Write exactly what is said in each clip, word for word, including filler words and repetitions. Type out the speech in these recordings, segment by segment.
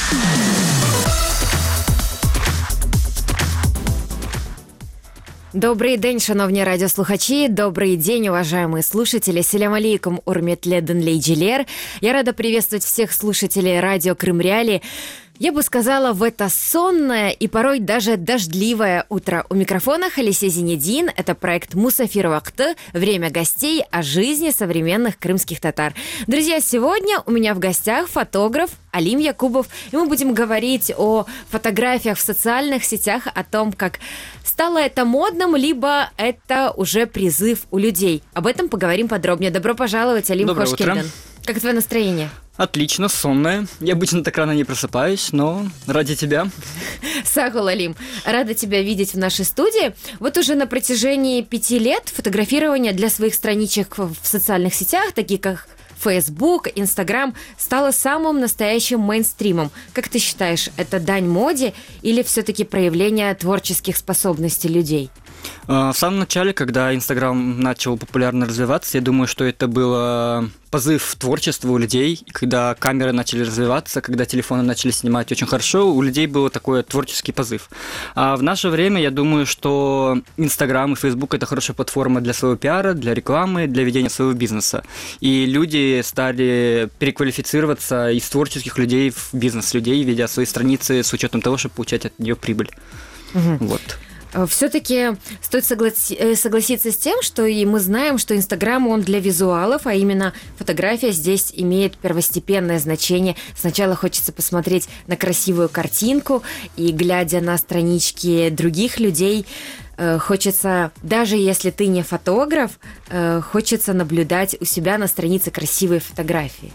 Добрий день, шановні радіослухачі, добрый день, уважаемые слушатели. Селям алейкум, урметле денлейджилер. Я рада приветствовать всех слушателей радио Крым Реалии. Я бы сказала, в это сонное и порой даже дождливое утро. У микрофона Халисе Зинедин. Это проект «Мусафир Вакты», время гостей о жизни современных крымских татар. Друзья, сегодня у меня в гостях фотограф Алим Якубов. И мы будем говорить о фотографиях в социальных сетях, о том, как стало это модным, либо это уже призыв у людей. Об этом поговорим подробнее. Добро пожаловать, Алим Хошкельден. Как твое настроение? Отлично, сонная. Я обычно так рано не просыпаюсь, но ради тебя. Сагул, Алим, рада тебя видеть в нашей студии. Вот уже на протяжении пяти лет фотографирование для своих страничек в социальных сетях, такие как Facebook, Instagram, стало самым настоящим мейнстримом. Как ты считаешь, это дань моде или все-таки проявление творческих способностей людей? В самом начале, когда Инстаграм начал популярно развиваться, я думаю, что это был позыв творчества у людей. И когда камеры начали развиваться, когда телефоны начали снимать очень хорошо, у людей был такой творческий позыв. А в наше время, я думаю, что Инстаграм и Фейсбук – это хорошая платформа для своего пиара, для рекламы, для ведения своего бизнеса. И люди стали переквалифицироваться из творческих людей в бизнес-людей, ведя свои страницы с учетом того, чтобы получать от нее прибыль. Угу. Вот. Все-таки стоит согласи- согласиться с тем, что и мы знаем, что Инстаграм, он для визуалов, а именно фотография здесь имеет первостепенное значение. Сначала хочется посмотреть на красивую картинку, и, глядя на странички других людей, хочется, даже если ты не фотограф, хочется наблюдать у себя на странице красивые фотографии.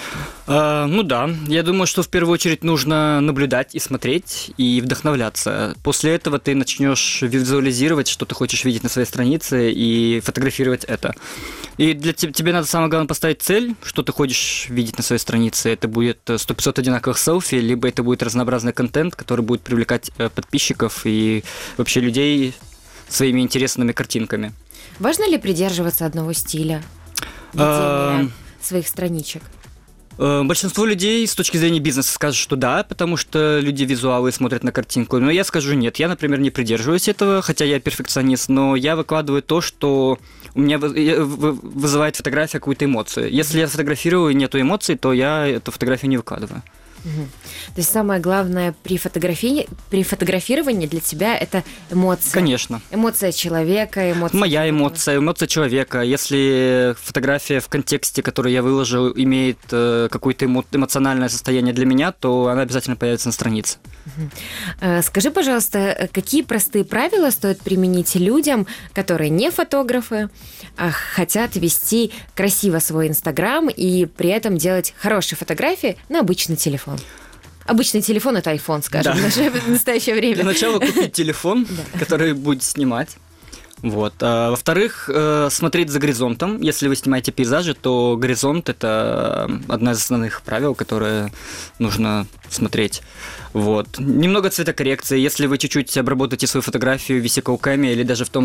Uh, ну да, я думаю, что в первую очередь нужно наблюдать и смотреть, и вдохновляться. После этого ты начнешь визуализировать, что ты хочешь видеть на своей странице, и фотографировать это. И для тебя, тебе надо самое главное поставить цель, что ты хочешь видеть на своей странице. Это будет сто пятьсот одинаковых селфи, либо это будет разнообразный контент, который будет привлекать подписчиков и вообще людей своими интересными картинками. Важно ли придерживаться одного стиля ведения uh... своих страничек? Большинство людей с точки зрения бизнеса скажут, что да, потому что люди визуалы смотрят на картинку. Но я скажу нет. Я, например, не придерживаюсь этого, хотя я перфекционист, но я выкладываю то, что у меня вызывает фотография какую-то эмоцию. Если я фотографирую и нету эмоций, то я эту фотографию не выкладываю. Угу. То есть самое главное при, фотографии, при фотографировании для тебя это эмоция. Конечно. Эмоция человека, эмоция... Моя эмоция, эмоция человека. Если фотография в контексте, который я выложил, имеет э, какое-то эмо- эмоциональное состояние для меня, то она обязательно появится на странице. Угу. Скажи, пожалуйста, какие простые правила стоит применить людям, которые не фотографы, а хотят вести красиво свой Инстаграм и при этом делать хорошие фотографии на обычный телефон? Обычный телефон – это iPhone, скажем, да. В настоящее время. Для начала купить телефон, который будет снимать. Вот. А, во-вторых, э, смотреть за горизонтом. Если вы снимаете пейзажи, то горизонт – это одно из основных правил, которые нужно смотреть. Вот. Немного цветокоррекции. Если вы чуть-чуть обработаете свою фотографию в VisiCalCam или даже в том mm-hmm.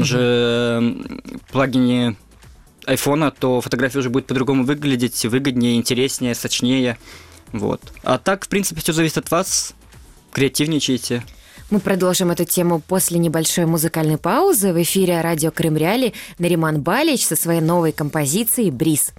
же плагине айфона, то фотография уже будет по-другому выглядеть, выгоднее, интереснее, сочнее. Вот. А так, в принципе, все зависит от вас. Креативничайте. Мы продолжим эту тему после небольшой музыкальной паузы. В эфире радио Крым Реалии Нариман Балич со своей новой композицией «Бриз».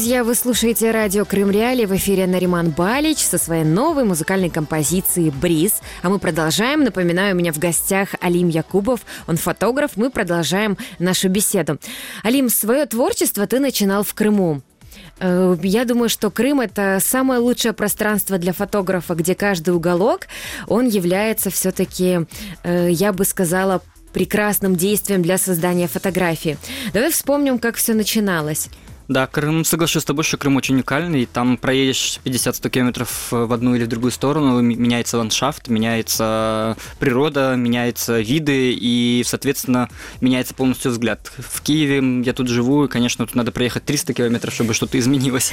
друзья, вы слушаете радио Крым Реалии, в эфире Нариман Балич со своей новой музыкальной композицией «Бриз». А мы продолжаем. Напоминаю, у меня в гостях Алим Якубов, он фотограф. Мы продолжаем нашу беседу. Алим, свое творчество ты начинал в Крыму. Я думаю, что Крым – это самое лучшее пространство для фотографа, где каждый уголок, он является все-таки, я бы сказала, прекрасным действием для создания фотографии. Давай вспомним, как все начиналось. Да, Крым, соглашусь с тобой, что Крым очень уникальный. Там проедешь пятьдесят-сто километров в одну или в другую сторону, меняется ландшафт, меняется природа, меняются виды и, соответственно, меняется полностью взгляд. В Киеве я тут живу, и, конечно, тут надо проехать триста километров, чтобы что-то изменилось.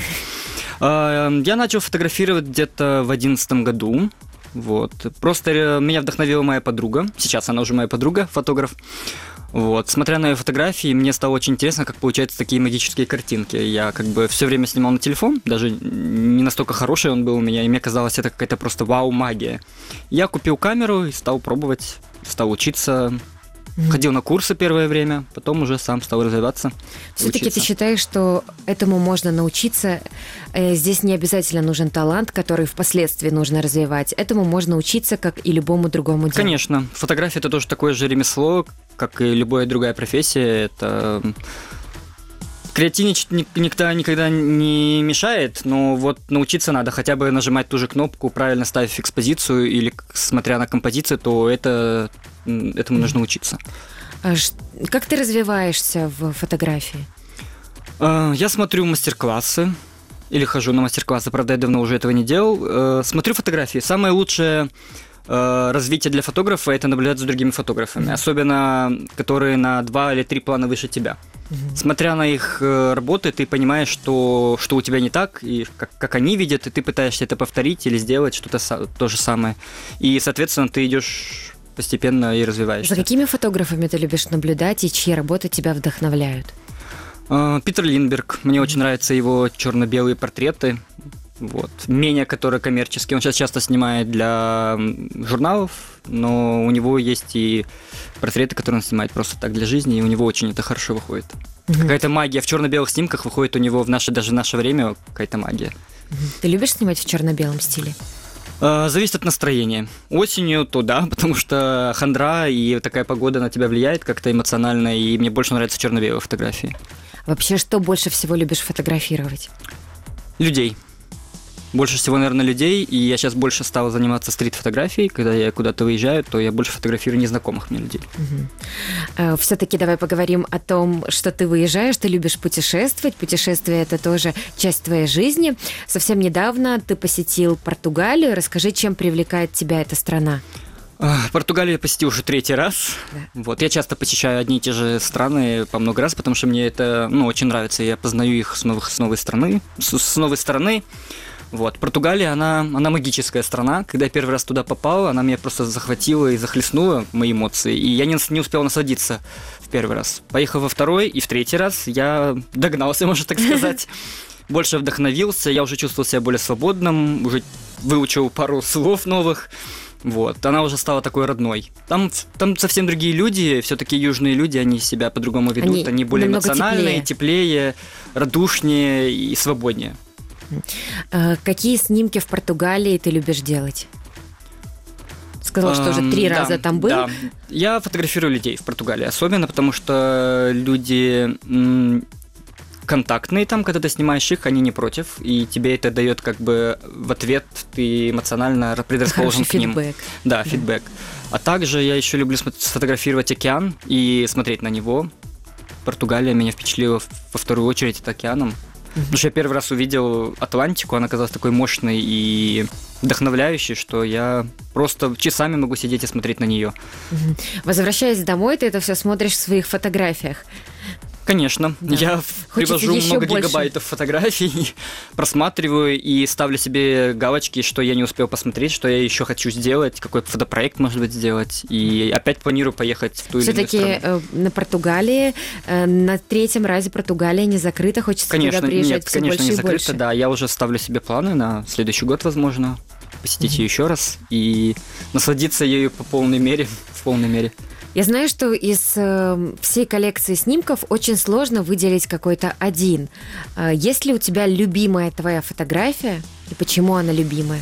Я начал фотографировать где-то в одиннадцатом году. Вот. Просто меня вдохновила моя подруга. Сейчас она уже моя подруга, фотограф. Вот. Смотря на ее фотографии, мне стало очень интересно, как получаются такие магические картинки. Я как бы все время снимал на телефон, даже не настолько хороший он был у меня, и мне казалось, это какая-то просто вау-магия. Я купил камеру и стал пробовать, стал учиться. Mm-hmm. Ходил на курсы первое время, потом уже сам стал развиваться. Все-таки учиться. Ты считаешь, что этому можно научиться? Здесь не обязательно нужен талант, который впоследствии нужно развивать. Этому можно учиться, как и любому другому делу. Конечно. Фотография – это тоже такое же ремесло, как и любая другая профессия. Это... Креативничать никто никогда не мешает, но вот научиться надо хотя бы нажимать ту же кнопку, правильно ставив экспозицию или смотря на композицию, то это, этому нужно учиться. А как ты развиваешься в фотографии? Я смотрю мастер-классы или хожу на мастер-классы, правда, я давно уже этого не делал. Смотрю фотографии. Самое лучшее развитие для фотографа – это наблюдать за другими фотографами, особенно которые на два или три плана выше тебя. Mm-hmm. Смотря на их работы, ты понимаешь, что, что у тебя не так, и как, как они видят, и ты пытаешься это повторить или сделать что-то то же самое. И, соответственно, ты идешь постепенно и развиваешься. За какими фотографами ты любишь наблюдать и чьи работы тебя вдохновляют? Питер Линдберг. Мне mm-hmm. очень нравятся его черно-белые портреты. Вот. Меня, который коммерческий, он сейчас часто снимает для журналов, но у него есть и портреты, которые он снимает просто так для жизни, и у него очень это хорошо выходит. Mm-hmm. Какая-то магия в черно-белых снимках выходит у него в наше, даже в наше время какая-то магия. Mm-hmm. Ты любишь снимать в черно-белом стиле? А, зависит от настроения. Осенью то да, потому что хандра и такая погода на тебя влияет как-то эмоционально, и мне больше нравятся черно-белые фотографии. Вообще, что больше всего любишь фотографировать? Людей. Больше всего, наверное, людей, и я сейчас больше стал заниматься стрит-фотографией. Когда я куда-то выезжаю, то я больше фотографирую незнакомых мне людей. Угу. Все-таки давай поговорим о том, что ты выезжаешь, ты любишь путешествовать. Путешествие – это тоже часть твоей жизни. Совсем недавно ты посетил Португалию. Расскажи, чем привлекает тебя эта страна? Португалию я посетил уже третий раз. Да. Вот. Я часто посещаю одни и те же страны по много раз, потому что мне это ну, очень нравится. Я познаю их с, новых, с новой страны. С, с новой стороны. Вот. Португалия, она, она магическая страна. Когда я первый раз туда попал, она меня просто захватила и захлестнула, мои эмоции. И я не, не успел насладиться в первый раз. Поехал во второй и в третий раз я догнался, можно так сказать. Больше вдохновился, я уже чувствовал себя более свободным, уже выучил пару слов новых. Вот. Она уже стала такой родной. Там, там совсем другие люди, все-таки южные люди, они себя по-другому ведут. Они, они более эмоциональные, теплее. теплее, радушнее и свободнее. Какие снимки в Португалии ты любишь делать? Сказал, что уже три да, раза там был. Да. Я фотографирую людей в Португалии, особенно потому что люди м- контактные там, когда ты снимаешь их, они не против, и тебе это дает как бы в ответ, ты эмоционально предрасположен к ним. Фидбэк. Да, фидбэк. А также я еще люблю сфотографировать океан и смотреть на него. Португалия меня впечатлила во вторую очередь от океаном. Потому что я первый раз увидел Атлантику, она казалась такой мощной и вдохновляющей, что я просто часами могу сидеть и смотреть на нее. Возвращаясь домой, ты это все смотришь в своих фотографиях. Конечно. Да. Я Хочется привожу много больше. гигабайтов фотографий, просматриваю и ставлю себе галочки, что я не успел посмотреть, что я еще хочу сделать, какой фотопроект, может быть, сделать. И опять планирую поехать в ту или иную страну. Все-таки на Португалии, на третьем разе Португалия не закрыта, хочется конечно, туда приезжать нет, все конечно, больше не и закрыта, больше. Да, я уже ставлю себе планы на следующий год, возможно, посетить mm-hmm. ее еще раз и насладиться ею по полной мере, в полной мере. Я знаю, что из э, всей коллекции снимков очень сложно выделить какой-то один. Э, есть ли у тебя любимая твоя фотография и почему она любимая?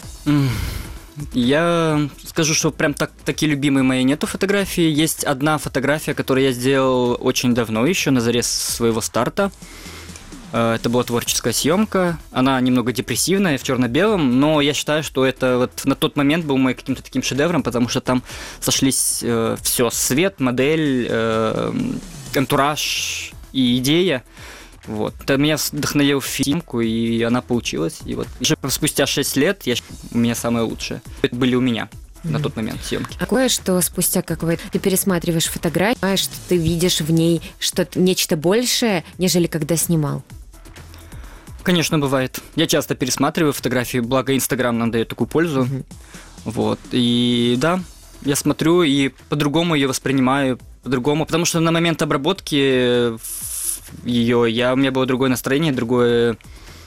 Я скажу, что прям так, такие любимые мои нету фотографии. Есть одна фотография, которую я сделал очень давно еще, на заре своего старта. Это была творческая съемка. Она немного депрессивная, в черно-белом, но я считаю, что это вот на тот момент был мой каким-то таким шедевром, потому что там сошлись э, все: свет, модель, э, антураж и идея. Вот. Это меня вдохновил в фильмку, и она получилась. И вот уже спустя шесть лет я, у меня самое лучшее. Это были у меня mm-hmm. на тот момент съемки. Такое, что спустя какое-то ты пересматриваешь фотографию, понимаешь, что ты видишь в ней что-то, нечто большее, нежели когда снимал. Конечно, бывает. Я часто пересматриваю фотографии, благо Инстаграм нам дает такую пользу. Mm-hmm. Вот. И да, я смотрю и по-другому ее воспринимаю, по-другому, потому что на момент обработки ее я, у меня было другое настроение, другое,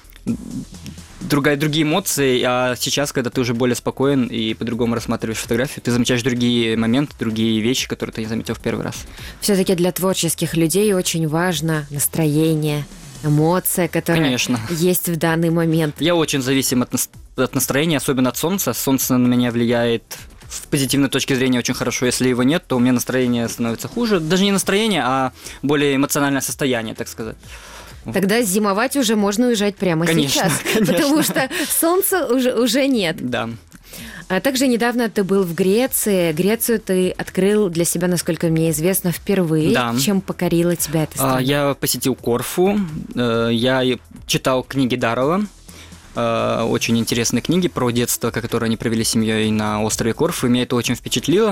другая, другие эмоции, а сейчас, когда ты уже более спокоен и по-другому рассматриваешь фотографию, ты замечаешь другие моменты, другие вещи, которые ты не заметил в первый раз. Все-таки для творческих людей очень важно настроение, эмоция, которая Конечно. Есть в данный момент. Я очень зависим от, от настроения, особенно от солнца. Солнце на меня влияет с позитивной точки зрения очень хорошо. Если его нет, то у меня настроение становится хуже. Даже не настроение, а более эмоциональное состояние, так сказать. Тогда зимовать уже можно уезжать прямо конечно, сейчас, конечно. Потому что солнца уже, уже нет. Да. А также недавно ты был в Греции. Грецию ты открыл для себя, насколько мне известно, впервые. Да. Чем покорила тебя эта страна? Я посетил Корфу. Я читал книги Даррелла. Очень интересные книги про детство, которые они провели с семьей на острове Корфу. И меня это очень впечатлило.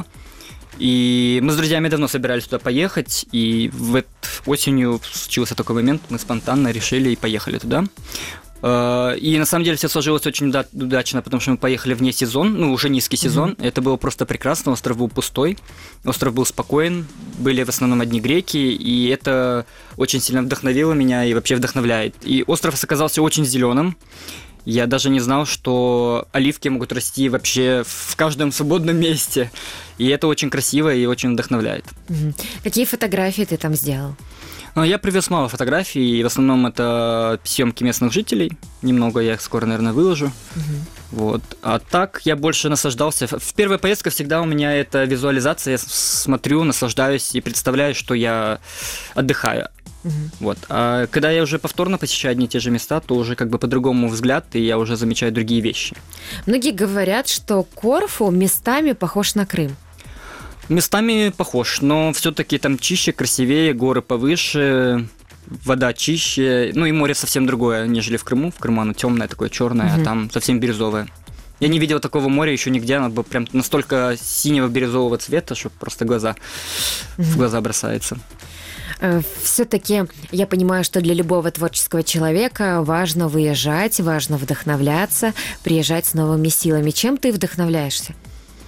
И мы с друзьями давно собирались туда поехать. И в эту осенью случился такой момент. Мы спонтанно решили и поехали туда. И на самом деле все сложилось очень удачно, потому что мы поехали вне сезон, ну, уже низкий сезон. Mm-hmm. Это было просто прекрасно, остров был пустой, остров был спокоен, были в основном одни греки, и это очень сильно вдохновило меня и вообще вдохновляет. И остров оказался очень зеленым. Я даже не знал, что оливки могут расти вообще в каждом свободном месте. И это очень красиво и очень вдохновляет. Mm-hmm. Какие фотографии ты там сделал? Я привез мало фотографий, и в основном это съемки местных жителей. Немного я их скоро, наверное, выложу. Uh-huh. Вот. А так я больше наслаждался. В первой поездке всегда у меня это визуализация. Я смотрю, наслаждаюсь и представляю, что я отдыхаю. Uh-huh. Вот. А когда я уже повторно посещаю одни и те же места, то уже как бы по-другому взгляд, и я уже замечаю другие вещи. Многие говорят, что Корфу местами похож на Крым. Местами похож, но все-таки там чище, красивее, горы повыше, вода чище, ну и море совсем другое, нежели в Крыму. В Крыму оно темное, такое черное, mm-hmm. а там совсем бирюзовое. Я не видел такого моря еще нигде, оно было прям настолько синего бирюзового цвета, что просто глаза mm-hmm. в глаза бросается. Все-таки я понимаю, что для любого творческого человека важно выезжать, важно вдохновляться, приезжать с новыми силами. Чем ты вдохновляешься?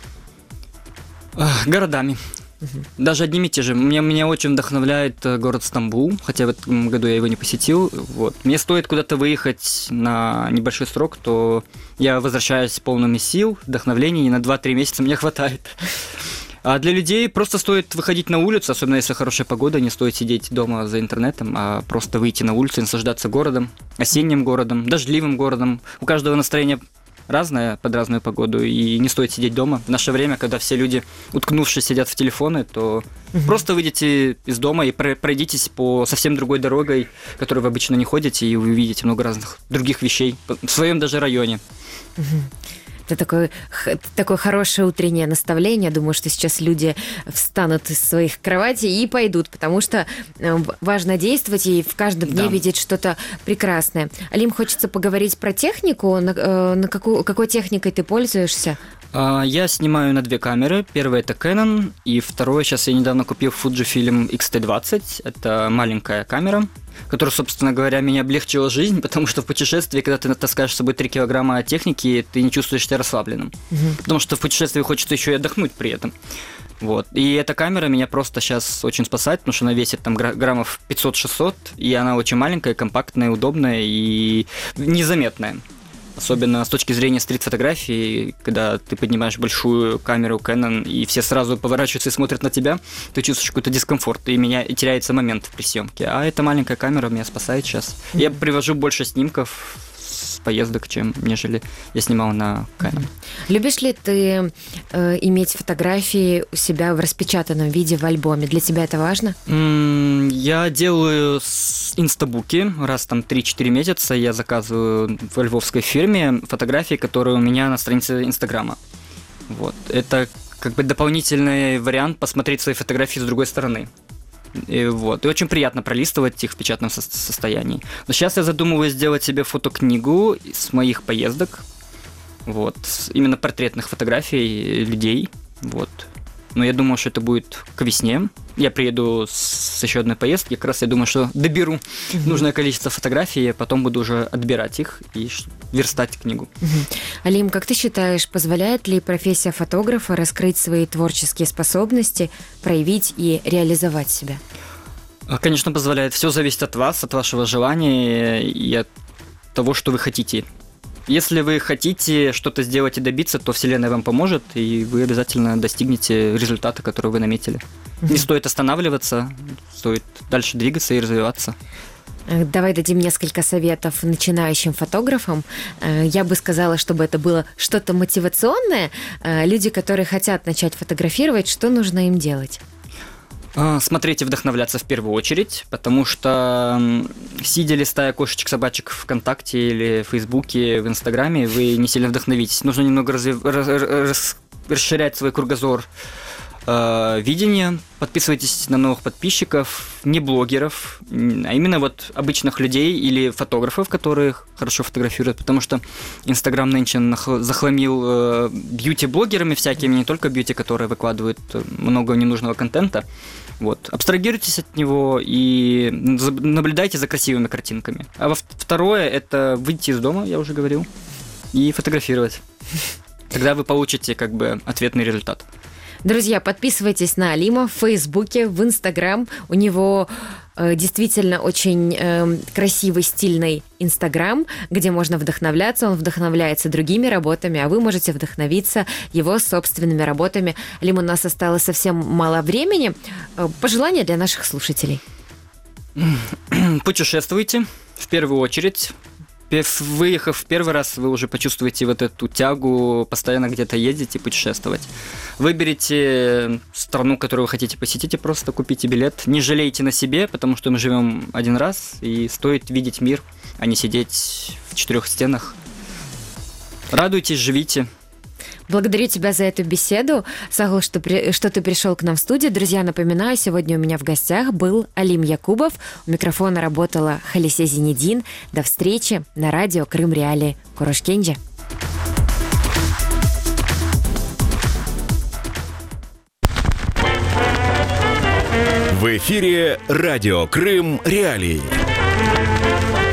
Городами. Uh-huh. Даже одними и те же. Меня, меня очень вдохновляет город Стамбул, хотя в этом году я его не посетил. Вот. Мне стоит куда-то выехать на небольшой срок, то я возвращаюсь полными сил, вдохновения, и на два-три месяца мне хватает. А для людей просто стоит выходить на улицу, особенно если хорошая погода, не стоит сидеть дома за интернетом, а просто выйти на улицу и наслаждаться городом, осенним городом, дождливым городом. У каждого настроение разное под разную погоду, и не стоит сидеть дома. В наше время, когда все люди, уткнувшись, сидят в телефоны, то угу. просто выйдите из дома и пройдитесь по совсем другой дорогой, которой вы обычно не ходите, и вы увидите много разных других вещей в своем даже районе. Угу. Это такое, такое хорошее утреннее наставление. Думаю, что сейчас люди встанут из своих кроватей и пойдут, потому что важно действовать и в каждом дне да. видеть что-то прекрасное. Алим, хочется поговорить про технику. На, на какую, какой техникой ты пользуешься? Я снимаю на две камеры. Первая – это Canon, и второе, сейчас я недавно купил Fujifilm икс ти двадцать. Это маленькая камера, которая, собственно говоря, меня облегчила жизнь, потому что в путешествии, когда ты таскаешь с собой три килограмма техники, ты не чувствуешь себя расслабленным. Угу. Потому что в путешествии хочется еще и отдохнуть при этом. Вот. И эта камера меня просто сейчас очень спасает, потому что она весит там граммов пятьсот-шестьсот, и она очень маленькая, компактная, удобная и незаметная. Особенно с точки зрения стрит-фотографии, когда ты поднимаешь большую камеру Canon, и все сразу поворачиваются и смотрят на тебя, ты чувствуешь какой-то дискомфорт, и, меня, и теряется момент при съемке. А эта маленькая камера меня спасает сейчас. Mm-hmm. Я привожу больше снимков с поездок, чем нежели я снимал на Canon. Любишь ли ты э, иметь фотографии у себя в распечатанном виде в альбоме? Для тебя это важно? Mm, я делаю инстабуки. Раз там три-четыре месяца я заказываю в львовской фирме фотографии, которые у меня на странице Инстаграма. Вот. Это как бы дополнительный вариант посмотреть свои фотографии с другой стороны. И, вот. И очень приятно пролистывать их в печатном со- состоянии. Но сейчас я задумываюсь сделать себе фотокнигу с моих поездок. Вот. Именно портретных фотографий людей. Вот. Но я думаю, что это будет к весне. Я приеду с еще одной поездки. Как раз я думаю, что доберу mm-hmm. нужное количество фотографий, а потом буду уже отбирать их и верстать книгу. Mm-hmm. Алим, как ты считаешь, позволяет ли профессия фотографа раскрыть свои творческие способности, проявить и реализовать себя? Конечно, позволяет. Все зависит от вас, от вашего желания и от того, что вы хотите. Если вы хотите что-то сделать и добиться, то Вселенная вам поможет, и вы обязательно достигнете результата, который вы наметили. Mm-hmm. Не стоит останавливаться, стоит дальше двигаться и развиваться. Давай дадим несколько советов начинающим фотографам. Я бы сказала, чтобы это было что-то мотивационное. Люди, которые хотят начать фотографировать, что нужно им делать? Смотреть и вдохновляться в первую очередь, потому что, сидя листая кошечек, собачек ВКонтакте или в Фейсбуке, в Инстаграме, вы не сильно вдохновитесь. Нужно немного развив... рас... расширять свой кругозор э, видения. Подписывайтесь на новых подписчиков, не блогеров, а именно вот обычных людей или фотографов, которые хорошо фотографируют, потому что Инстаграм нынче захламил э, бьюти-блогерами всякими, не только бьюти, которые выкладывают много ненужного контента. Вот. Абстрагируйтесь от него и наблюдайте за красивыми картинками. А второе – это выйти из дома, я уже говорил, и фотографировать. Тогда вы получите как бы ответный результат. Друзья, подписывайтесь на Алима в Фейсбуке, в Инстаграм. У него э, действительно очень э, красивый, стильный Инстаграм, где можно вдохновляться. Он вдохновляется другими работами, а вы можете вдохновиться его собственными работами. Алим, у нас осталось совсем мало времени. Пожелания для наших слушателей. Путешествуйте в первую очередь. Выехав в первый раз, вы уже почувствуете вот эту тягу постоянно где-то ездить и путешествовать. Выберите страну, которую вы хотите посетить, и просто купите билет. Не жалейте на себе, потому что мы живем один раз, и стоит видеть мир, а не сидеть в четырех стенах. Радуйтесь, живите. Благодарю тебя за эту беседу. Сагул, что, при, что ты пришел к нам в студию. Друзья, напоминаю, сегодня у меня в гостях был Алим Якубов. У микрофона работала Халисе Зинедин. До встречи на радио Крым Реали. Курошкенджи. В эфире радио Крым Реалии.